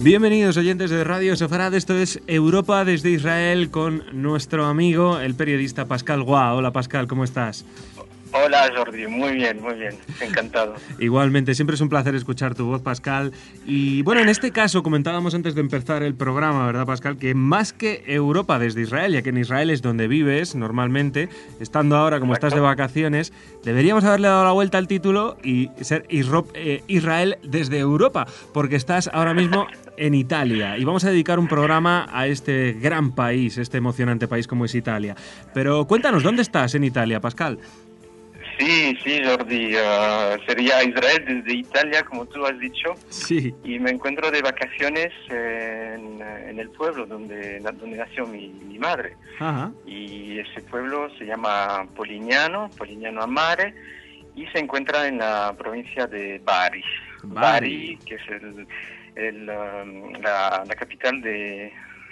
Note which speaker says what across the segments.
Speaker 1: Bienvenidos oyentes de Radio Sefarad, esto es Europa desde Israel con nuestro amigo, el periodista Pascal Roy. Hola Pascal, ¿cómo estás?
Speaker 2: Hola Jordi, muy bien, encantado.
Speaker 1: Igualmente, siempre es un placer escuchar tu voz, Pascal. Y bueno, en este caso comentábamos antes de empezar el programa, ¿verdad, Pascal? Que más que Europa desde Israel, ya que en Israel es donde vives normalmente, estando ahora como
Speaker 2: Exacto.
Speaker 1: estás de vacaciones, deberíamos haberle dado la vuelta al título y ser Israel desde Europa, porque estás ahora mismo en Italia y vamos a dedicar un programa a este gran país, este emocionante país como es Italia. Pero cuéntanos, ¿dónde estás en Italia, Pascal?
Speaker 2: Sí, Jordi, sería Israel desde Italia, como tú has dicho.
Speaker 1: Sí.
Speaker 2: Y me encuentro de vacaciones en el pueblo donde nació mi madre.
Speaker 1: Ajá.
Speaker 2: Y ese pueblo se llama Polignano a Mare, y se encuentra en la provincia de Bari. Bari, que es la capital de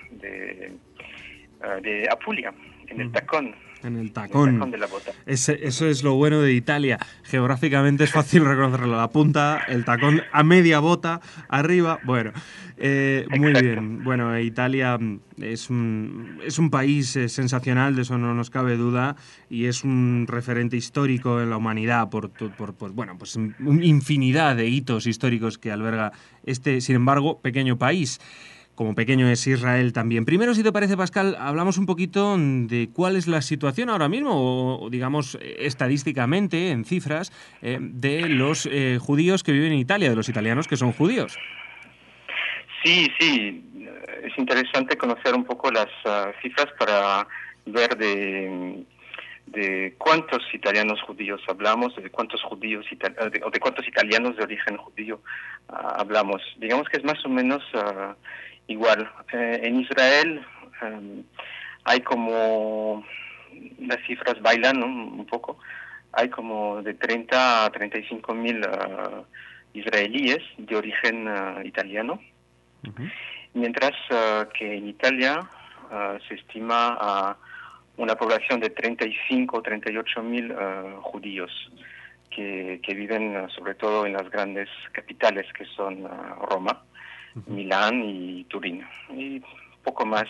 Speaker 2: Apulia, en el Tacón.
Speaker 1: En el tacón
Speaker 2: De la bota.
Speaker 1: Eso es lo bueno de Italia. Geográficamente es fácil reconocerlo. La punta, el tacón a media bota, arriba. Bueno, muy bien. Bueno, Italia es un país sensacional, de eso no nos cabe duda, y es un referente histórico en la humanidad por infinidad de hitos históricos que alberga este, sin embargo, pequeño país. Como pequeño es Israel también. Primero, si te parece, Pascal, hablamos un poquito de cuál es la situación ahora mismo, o digamos, estadísticamente, en cifras, de los judíos que viven en Italia, de los italianos que son judíos.
Speaker 2: Sí, es interesante conocer un poco las cifras para ver de cuántos italianos judíos hablamos, de cuántos de cuántos italianos de origen judío hablamos. Digamos que es más o menos igual. En Israel hay como, las cifras bailan, ¿no? Un poco, hay como de 30 a 35 mil israelíes de origen italiano, mientras que en Italia se estima a una población de 35 o 38 mil judíos que viven sobre todo en las grandes capitales que son Roma, Milán y Turín, y poco más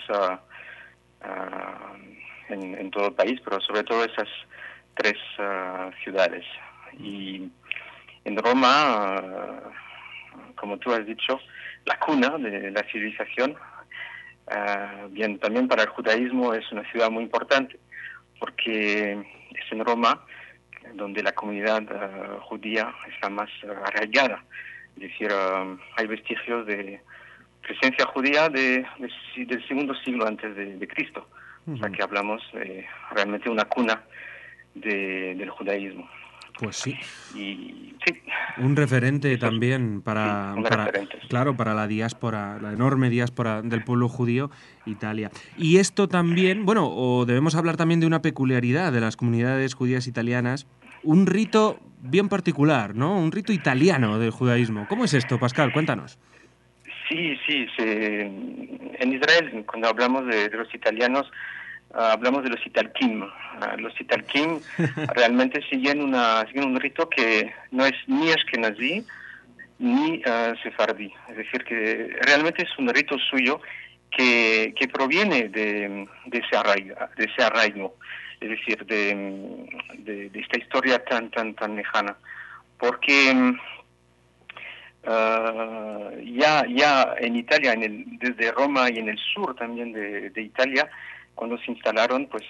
Speaker 2: en todo el país, pero sobre todo esas tres ciudades. Y en Roma, como tú has dicho, la cuna de la civilización, bien, también para el judaísmo es una ciudad muy importante, porque es en Roma donde la comunidad judía está más arraigada. Es decir, hay vestigios de presencia judía del segundo siglo antes de Cristo. O sea que hablamos realmente de una cuna del judaísmo.
Speaker 1: Pues sí.
Speaker 2: Y sí.
Speaker 1: Un referente también para la diáspora, la enorme diáspora del pueblo judío, Italia. Y esto también, bueno, o debemos hablar también de una peculiaridad de las comunidades judías italianas, un rito bien particular, ¿no? Un rito italiano del judaísmo. ¿Cómo es esto, Pascal? Cuéntanos.
Speaker 2: Sí. En Israel, cuando hablamos de los italianos, hablamos de los italkim. Los italkim realmente siguen un rito que no es ni ashkenazí ni sefardí. Es decir, que realmente es un rito suyo que proviene de ese arraigo. Es decir, de esta historia tan lejana. Porque ya en Italia, desde Roma y en el sur también de Italia, cuando se instalaron, pues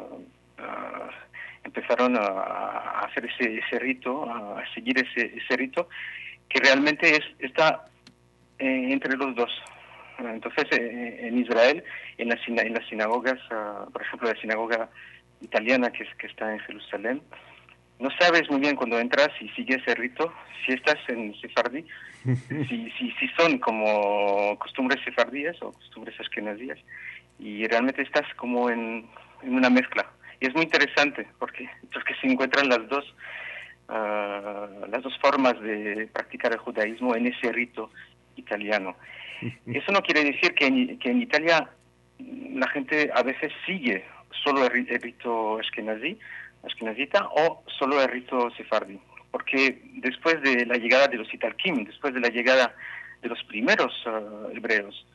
Speaker 2: empezaron a hacer ese rito, a seguir ese rito, que realmente está entre los dos. Entonces, en Israel, en las sinagogas, por ejemplo, la sinagoga italiana que está en Jerusalén, no sabes muy bien cuando entras y sigues ese rito, si estás en sefardí, si son como costumbres sefardíes o costumbres ashkenazíes, y realmente estás como en una mezcla. Y es muy interesante porque se encuentran las dos formas de practicar el judaísmo en ese rito italiano. Eso no quiere decir que en Italia la gente a veces sigue solo el rito ashkenazita o solo el rito sefardí, porque después de la llegada de los italkim, después de la llegada los primeros hebreos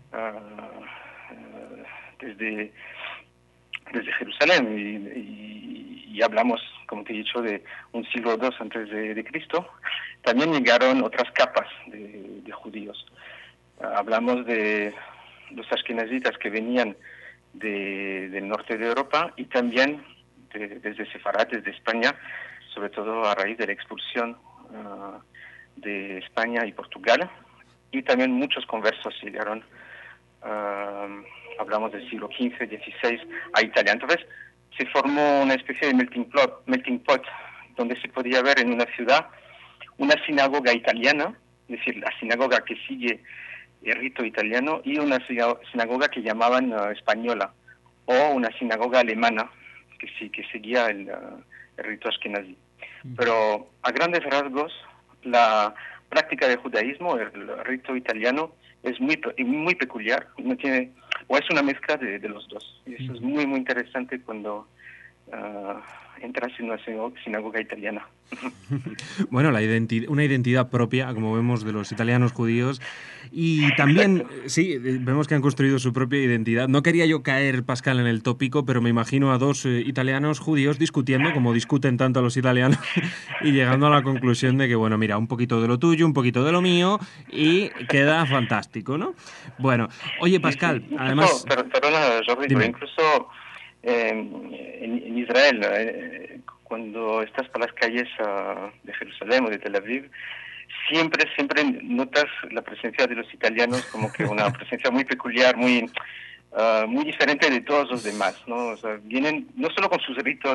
Speaker 2: desde Jerusalén y hablamos, como te he dicho, de un siglo II antes de Cristo. También llegaron otras capas de judíos. Hablamos de los ashkenazitas que venían del norte de Europa y también desde Sefarad, desde España, sobre todo a raíz de la expulsión de España y Portugal, y también muchos conversos llegaron, hablamos del siglo XV, XVI, a Italia. Entonces se formó una especie de melting pot, donde se podía ver en una ciudad una sinagoga italiana, es decir, la sinagoga que sigue el rito italiano, y una sinagoga que llamaban española, o una sinagoga alemana que seguía el rito ashkenazí. Pero a grandes rasgos, la práctica del judaísmo, el rito italiano, es muy peculiar, no tiene, o es una mezcla de los dos. Y eso es muy, muy interesante cuando entras en una sinagoga italiana.
Speaker 1: Bueno, una identidad propia, como vemos, de los italianos judíos. Y también, sí, vemos que han construido su propia identidad. No quería yo caer, Pascal, en el tópico, pero me imagino a dos italianos judíos discutiendo, como discuten tanto los italianos, y llegando a la conclusión de que, bueno, mira, un poquito de lo tuyo, un poquito de lo mío, y queda fantástico, ¿no? Bueno, oye, Pascal,
Speaker 2: sí.
Speaker 1: además...
Speaker 2: Perdona, Jordi, pero incluso en Israel, cuando estás por las calles de Jerusalén o de Tel Aviv, siempre notas la presencia de los italianos como que una presencia muy peculiar, muy diferente de todos los demás, ¿no? O sea, vienen no solo con sus ritos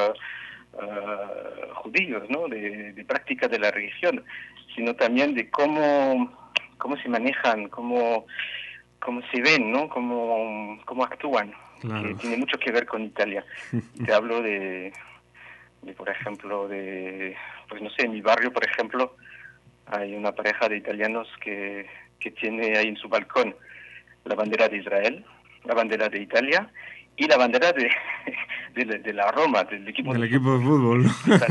Speaker 2: judíos, ¿no? De práctica de la religión, sino también de cómo se manejan, cómo se ven, ¿no? Cómo actúan. Claro. Que tiene mucho que ver con Italia. Te hablo de por ejemplo, pues no sé, en mi barrio, por ejemplo, hay una pareja de italianos que tiene ahí en su balcón la bandera de Israel, la bandera de Italia y la bandera de la Roma, del equipo de
Speaker 1: fútbol.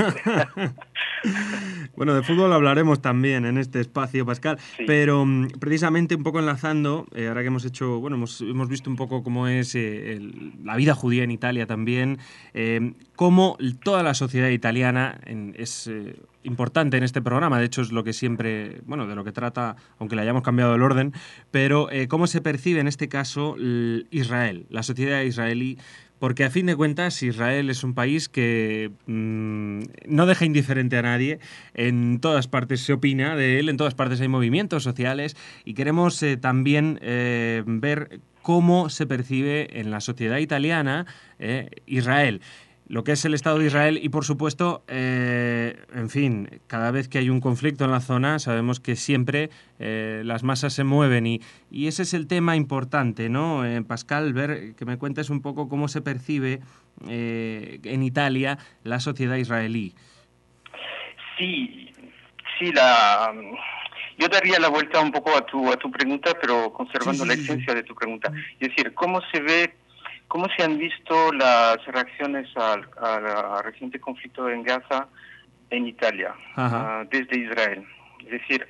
Speaker 1: Bueno, de fútbol hablaremos también en este espacio, Pascal, sí. Pero precisamente un poco enlazando, ahora que hemos hecho, bueno, hemos visto un poco cómo es la vida judía en Italia también, cómo toda la sociedad italiana es importante en este programa, de hecho es lo que siempre, bueno, de lo que trata, aunque le hayamos cambiado el orden, pero cómo se percibe en este caso Israel, la sociedad israelí, porque a fin de cuentas Israel es un país que no deja indiferente a nadie, en todas partes se opina de él, en todas partes hay movimientos sociales y queremos también ver cómo se percibe en la sociedad italiana Israel. Lo que es el Estado de Israel y, por supuesto, en fin, cada vez que hay un conflicto en la zona sabemos que siempre las masas se mueven y ese es el tema importante, ¿no? Pascal, ver que me cuentes un poco cómo se percibe en Italia la sociedad israelí.
Speaker 2: Sí, yo daría la vuelta un poco a tu pregunta, pero conservando la esencia de tu pregunta. Es decir, ¿cómo se han visto las reacciones al reciente conflicto en Gaza en Italia, desde Israel? Es decir,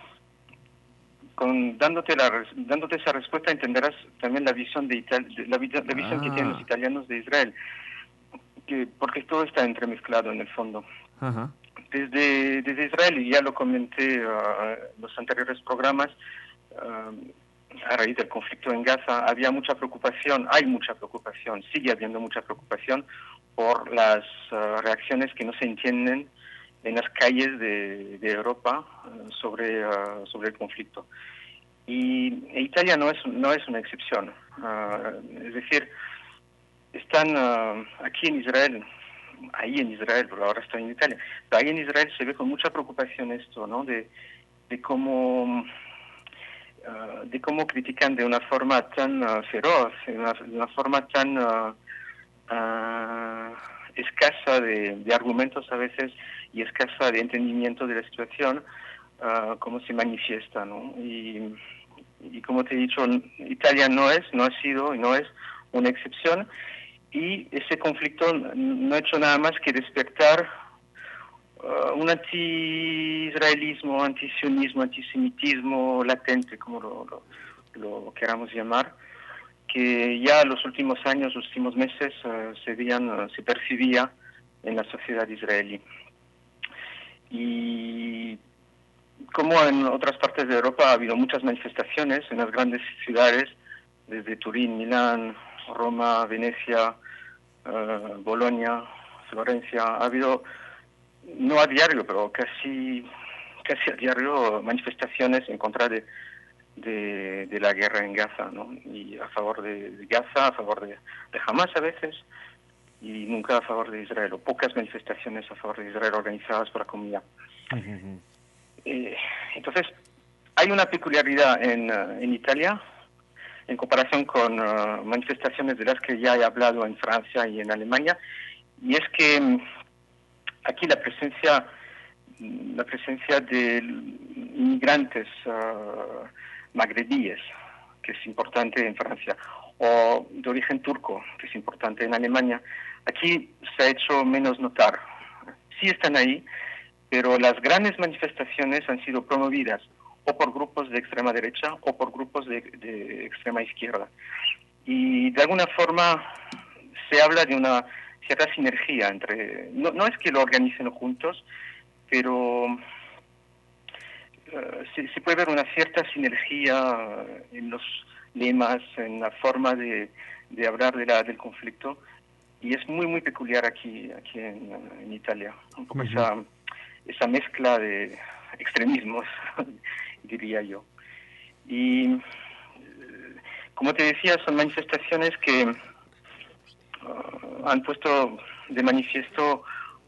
Speaker 2: dándote esa respuesta entenderás también la visión la visión que tienen los italianos de Israel, porque todo está entremezclado en el fondo. Desde Israel, y ya lo comenté en los anteriores programas, a raíz del conflicto en Gaza, hay mucha preocupación, sigue habiendo mucha preocupación por las reacciones que no se entienden en las calles de Europa sobre el conflicto. Y Italia no es una excepción. Es decir, están aquí en Israel, ahí en Israel, pero ahora estoy en Italia, pero ahí en Israel se ve con mucha preocupación esto, ¿no? De cómo critican de una forma tan feroz, de una forma tan escasa de argumentos a veces y escasa de entendimiento de la situación, cómo se manifiesta, ¿no? Y como te he dicho, Italia no ha sido y no es una excepción, y ese conflicto no ha hecho nada más que despertar una anti-israelismo, antisionismo, antisemitismo latente, como lo queramos llamar, que ya los últimos años, los últimos meses se percibía en la sociedad israelí. Y como en otras partes de Europa ha habido muchas manifestaciones en las grandes ciudades, desde Turín, Milán, Roma, Venecia, Bolonia, Florencia, ha habido, no a diario, pero casi a diario, manifestaciones en contra de la guerra en Gaza, ¿no? Y a favor de Gaza, a favor de Hamas a veces, y nunca a favor de Israel, o pocas manifestaciones a favor de Israel organizadas por la comunidad.
Speaker 1: Uh-huh.
Speaker 2: Entonces, hay una peculiaridad en Italia en comparación con manifestaciones de las que ya he hablado en Francia y en Alemania, y es que aquí la presencia de inmigrantes magrebíes, que es importante en Francia, o de origen turco, que es importante en Alemania, aquí se ha hecho menos notar. Sí están ahí, pero las grandes manifestaciones han sido promovidas o por grupos de extrema derecha o por grupos de extrema izquierda. Y de alguna forma se habla de una cierta sinergia entre... No es que lo organicen juntos, pero se puede ver una cierta sinergia en los lemas, en la forma de hablar del conflicto, y es muy, muy peculiar aquí en Italia. Un poco esa mezcla de extremismos, diría yo. Y como te decía, son manifestaciones que han puesto de manifiesto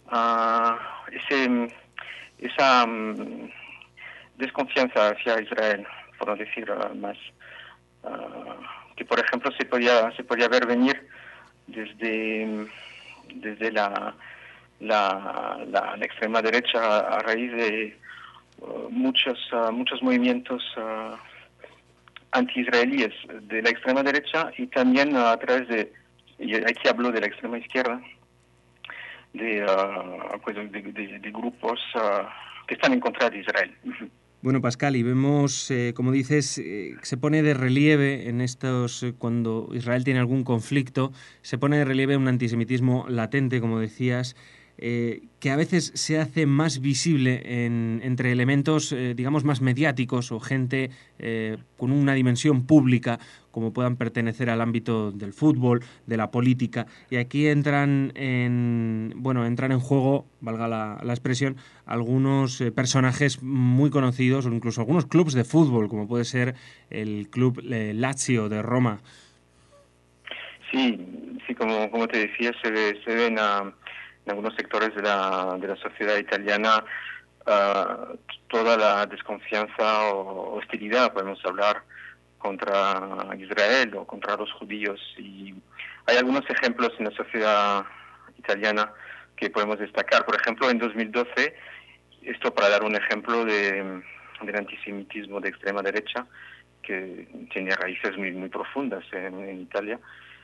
Speaker 2: esa desconfianza hacia Israel, por no decir más, que por ejemplo se podía ver venir desde la extrema derecha a raíz de muchos movimientos anti-israelíes de la extrema derecha, y también a través y aquí hablo de la extrema izquierda, de grupos que están en contra de Israel.
Speaker 1: Bueno, Pascal, y vemos, como dices, se pone de relieve en estos, cuando Israel tiene algún conflicto, se pone de relieve un antisemitismo latente, como decías, que a veces se hace más visible entre elementos, digamos, más mediáticos o gente con una dimensión pública, como puedan pertenecer al ámbito del fútbol, de la política. Y aquí entran en juego, valga la expresión, algunos personajes muy conocidos o incluso algunos clubes de fútbol, como puede ser el club Lazio de Roma.
Speaker 2: Sí, como te decía, se ven en algunos sectores de la sociedad italiana toda la desconfianza o hostilidad, podemos hablar, contra Israel o contra los judíos. Y hay algunos ejemplos en la sociedad italiana que podemos destacar. Por ejemplo, en 2012, esto para dar un ejemplo del antisemitismo de extrema derecha, que tiene raíces muy, muy profundas en Italia,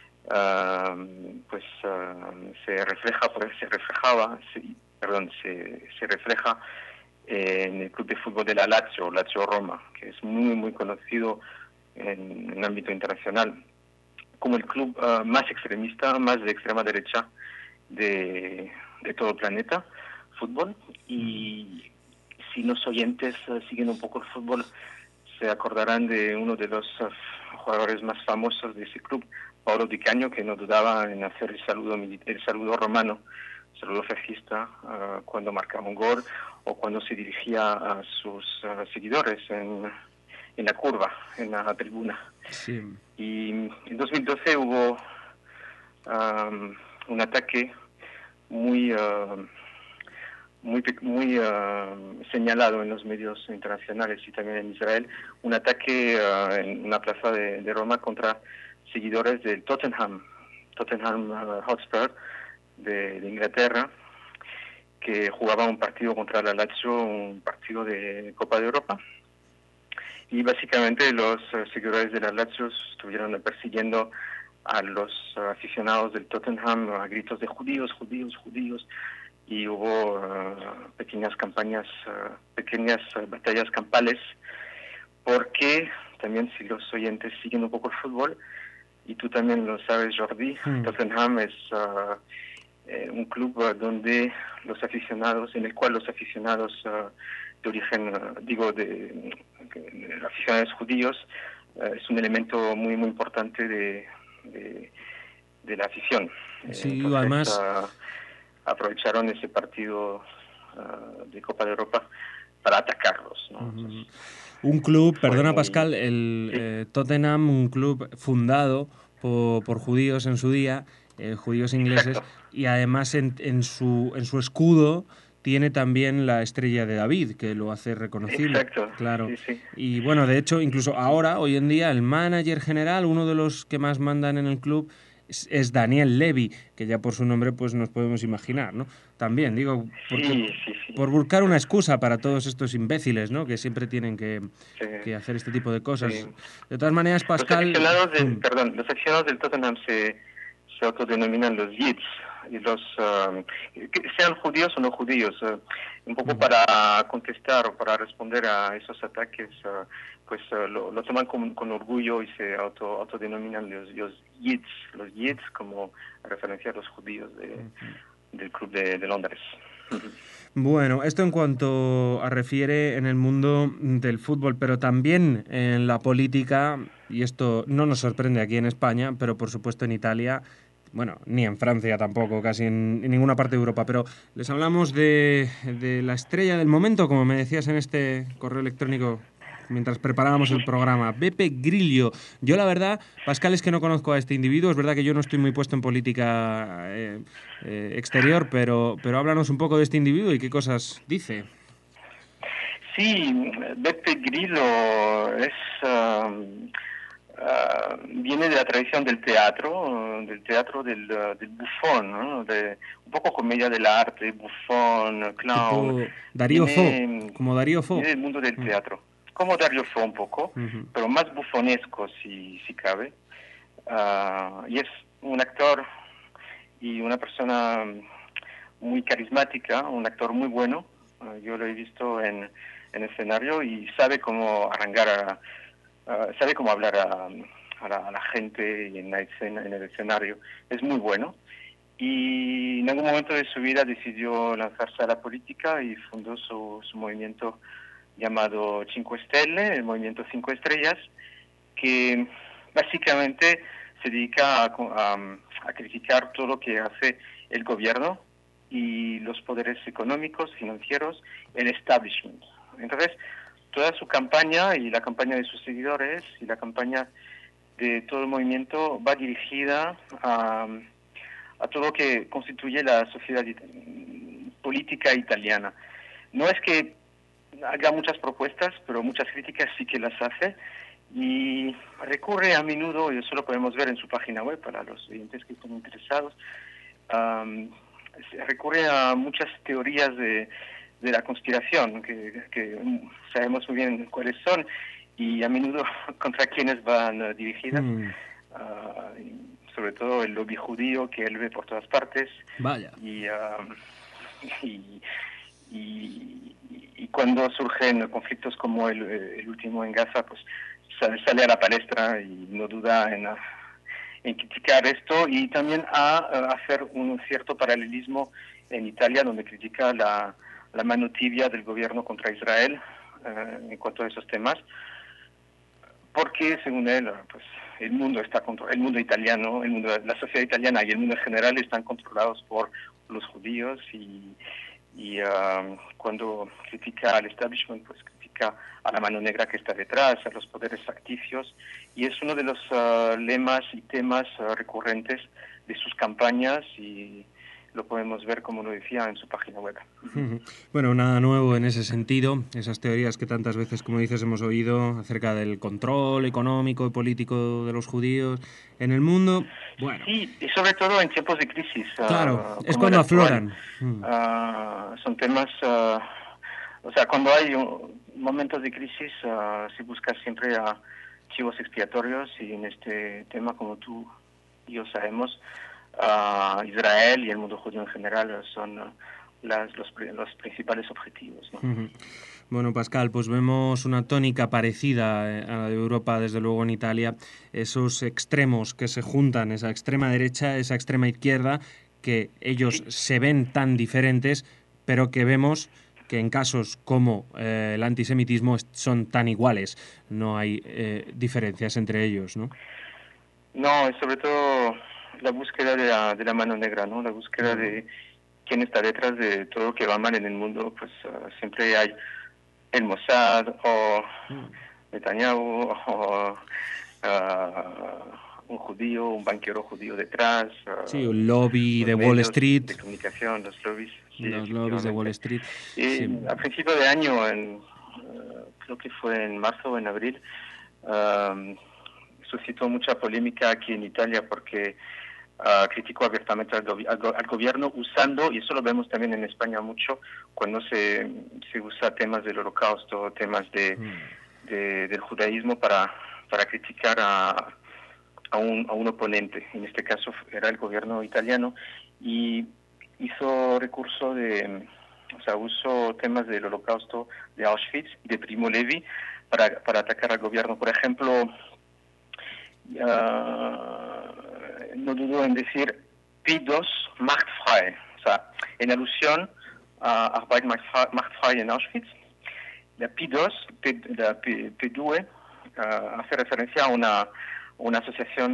Speaker 2: se refleja en el club de fútbol de la Lazio Roma, que es muy, muy conocido en el ámbito internacional como el club más extremista, más de extrema derecha de todo el planeta fútbol. Y si los oyentes siguen un poco el fútbol, se acordarán de uno de los jugadores más famosos de ese club, Paolo Di Canio, que no dudaba en hacer el saludo romano, el saludo fascista, cuando marcaba un gol o cuando se dirigía a sus seguidores en la curva, en la tribuna.
Speaker 1: Sí.
Speaker 2: Y en 2012 hubo un ataque muy señalado en los medios internacionales y también en Israel, un ataque en una plaza de Roma contra seguidores del Tottenham Hotspur de Inglaterra, que jugaba un partido contra la Lazio, un partido de Copa de Europa. Y básicamente los seguidores de la Lazio estuvieron persiguiendo a los aficionados del Tottenham a gritos de judíos, judíos, judíos. y hubo pequeñas campañas, pequeñas batallas campales, porque también si los oyentes siguen un poco el fútbol, y tú también lo sabes, Jordi, Tottenham es un club donde los aficionados, en el cual los aficionados de origen, de aficionados judíos, es un elemento muy muy importante de la afición.
Speaker 1: Sí,
Speaker 2: Entonces,
Speaker 1: además
Speaker 2: aprovecharon ese partido de Copa de Europa para atacarlos, ¿no? Entonces,
Speaker 1: un club, perdona
Speaker 2: muy,
Speaker 1: Pascal, Tottenham, un club fundado por judíos en su día, judíos ingleses,
Speaker 2: exacto.
Speaker 1: y además en su escudo tiene también la estrella de David, que lo hace reconocible.
Speaker 2: Exacto,
Speaker 1: Claro.
Speaker 2: sí.
Speaker 1: Y bueno, de hecho, incluso ahora, hoy en día, el manager general, uno de los que más mandan en el club, es Daniel Levy, que ya por su nombre pues nos podemos imaginar, ¿no? También, digo, porque
Speaker 2: Sí.
Speaker 1: por buscar una excusa para todos estos imbéciles, ¿no? Que siempre tienen que hacer este tipo de cosas.
Speaker 2: Sí.
Speaker 1: De todas maneras, Pascal...
Speaker 2: Los aficionados del Tottenham se autodenominan los Yids, y los sean judíos o no judíos, un poco para contestar o para responder a esos ataques, lo toman con orgullo y se autodenominan los Yids como referencia a los judíos del club de Londres.
Speaker 1: Bueno, esto en cuanto refiere en el mundo del fútbol, pero también en la política, y esto no nos sorprende aquí en España, pero por supuesto en Italia, bueno, ni en Francia tampoco, casi en ninguna parte de Europa, pero les hablamos de la estrella del momento, como me decías en este correo electrónico mientras preparábamos el programa, Beppe Grillo. Yo la verdad, Pascal, es que no conozco a este individuo, es verdad que yo no estoy muy puesto en política exterior, pero háblanos un poco de este individuo y qué cosas dice.
Speaker 2: Sí, Beppe Grillo viene de la tradición del teatro del bufón, ¿no? Un poco comedia del arte, bufón, clown.
Speaker 1: Tipo Darío Fo, como Darío Fo.
Speaker 2: Viene del mundo del teatro, como Darío Fo un poco, pero más bufonesco si cabe. Y es un actor y una persona muy carismática, un actor muy bueno. Yo lo he visto en escenario y sabe cómo arrancar sabe cómo hablar a la gente y en el escenario. Es muy bueno. Y en algún momento de su vida decidió lanzarse a la política y fundó su movimiento llamado Cinque Stelle, el movimiento 5 estrellas, que básicamente se dedica a criticar todo lo que hace el gobierno y los poderes económicos, financieros, el establishment. Entonces, toda su campaña y la campaña de sus seguidores y la campaña de todo el movimiento va dirigida a todo lo que constituye la sociedad política italiana. No es que haga muchas propuestas, pero muchas críticas sí que las hace y recurre a menudo, y eso lo podemos ver en su página web para los oyentes que estén interesados, recurre a muchas teorías de la conspiración, que sabemos muy bien cuáles son y a menudo contra quiénes van dirigidas. Sobre todo el lobby judío que él ve por todas partes.
Speaker 1: Vaya.
Speaker 2: Y cuando surgen conflictos como el último en Gaza, pues sale a la palestra y no duda en criticar esto y también a hacer un cierto paralelismo en Italia, donde critica la mano tibia del gobierno contra Israel en cuanto a esos temas, porque según él, pues el mundo italiano, la sociedad italiana y el mundo en general están controlados por los judíos y cuando critica al establishment, pues critica a la mano negra que está detrás, a los poderes facticios, y es uno de los lemas y temas recurrentes de sus campañas y lo podemos ver, como lo decía, en su página web.
Speaker 1: Bueno, nada nuevo en ese sentido, esas teorías que tantas veces, como dices, hemos oído acerca del control económico y político de los judíos en el mundo. Bueno.
Speaker 2: Sí, y sobre todo en tiempos de crisis.
Speaker 1: Claro, es cuando afloran.
Speaker 2: Son temas, o sea, cuando hay momentos de crisis se busca siempre a chivos expiatorios y en este tema, como tú y yo sabemos, Israel y el mundo judío en general son los principales objetivos, ¿no?
Speaker 1: Uh-huh. Bueno, Pascal, pues vemos una tónica parecida a la de Europa, desde luego en Italia, esos extremos que se juntan, esa extrema derecha, esa extrema izquierda, que ellos se ven tan diferentes, pero que vemos que en casos como el antisemitismo son tan iguales, no hay diferencias entre ellos, ¿no?
Speaker 2: No, es sobre todo la búsqueda de la mano negra, ¿no? La búsqueda de quién está detrás de todo lo que va mal en el mundo. Pues siempre hay el Mossad o Netanyahu o un judío, un banquero judío detrás.
Speaker 1: Sí, un lobby de Wall Street.
Speaker 2: De comunicación, los lobbies. Sí,
Speaker 1: los lobbies de Wall Street.
Speaker 2: Sí. A principio de año, creo que fue en marzo o en abril, suscitó mucha polémica aquí en Italia porque criticó abiertamente al gobierno usando, y eso lo vemos también en España mucho, cuando se usa temas del Holocausto, temas del judaísmo para criticar a un oponente. En este caso era el gobierno italiano, y hizo recurso usó temas del Holocausto, de Auschwitz, de Primo Levi, para atacar al gobierno. Por ejemplo, no dudo en decir P2 macht frei, o sea, en alusión a Arbeit macht frei en Auschwitz. La P2, la P2 hace referencia a una asociación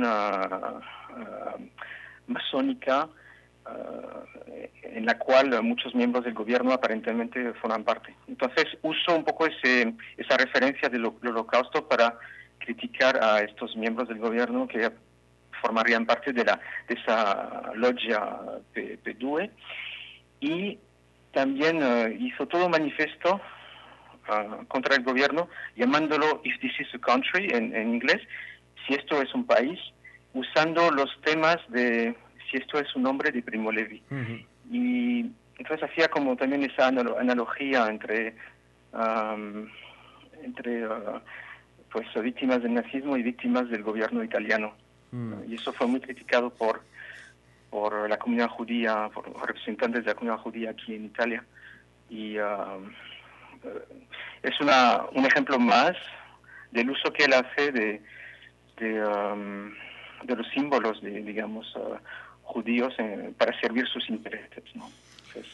Speaker 2: masónica en la cual muchos miembros del gobierno aparentemente forman parte. Entonces uso un poco esa referencia del Holocausto para criticar a estos miembros del gobierno que formarían parte de esa logia P2, y también hizo todo un manifiesto contra el gobierno, llamándolo If This Is a Country, en inglés, si esto es un país, usando los temas de si esto es un hombre de Primo Levi. Uh-huh. Y entonces hacía como también esa analogía entre pues víctimas del nazismo y víctimas del gobierno italiano. Y eso fue muy criticado por la comunidad judía, por representantes de la comunidad judía aquí en Italia. Y es un ejemplo más del uso que él hace de los símbolos digamos, judíos para servir sus intereses, ¿no? Entonces,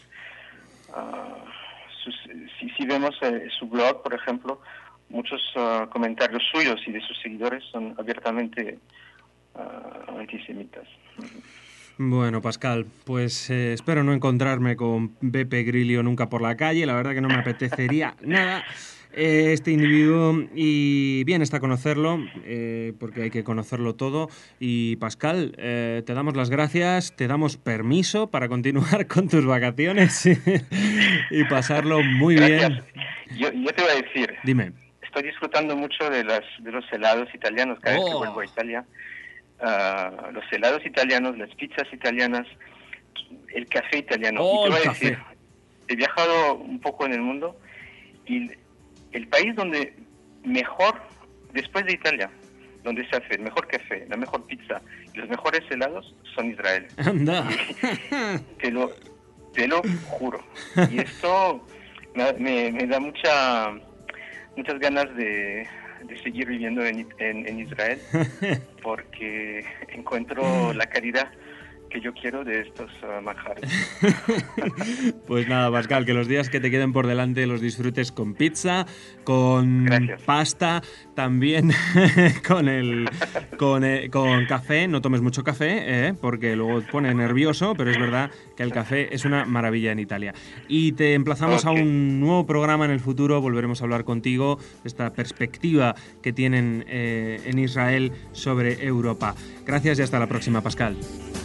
Speaker 2: si vemos su blog, por ejemplo, muchos comentarios suyos y de sus seguidores son abiertamente antisemitas.
Speaker 1: Bueno, Pascal, pues espero no encontrarme con Beppe Grillo nunca por la calle. La verdad que no me apetecería nada este individuo, y bien está conocerlo, porque hay que conocerlo todo. Y Pascal, te damos las gracias, te damos permiso para continuar con tus vacaciones y pasarlo muy bien.
Speaker 2: Yo te voy a decir,
Speaker 1: dime.
Speaker 2: Estoy disfrutando mucho de los helados italianos cada vez que vuelvo a Italia. Los helados italianos, las pizzas italianas, el café italiano. Y te voy a decir, he viajado un poco en el mundo, y el país donde mejor, después de Italia, donde se hace el mejor café, la mejor pizza y los mejores helados, son Israel.
Speaker 1: ¡Anda!
Speaker 2: Te lo juro. Y esto me da muchas ganas de seguir viviendo en Israel, porque encuentro la calidad que yo quiero de estos manjares.
Speaker 1: Pues nada, Pascal, que los días que te queden por delante los disfrutes con pizza, con pasta, también con café. No tomes mucho café, porque luego te pone nervioso, pero es verdad que el café es una maravilla en Italia. Y te emplazamos a un nuevo programa en el futuro. Volveremos a hablar contigo de esta perspectiva que tienen en Israel sobre Europa. Gracias y hasta la próxima, Pascal.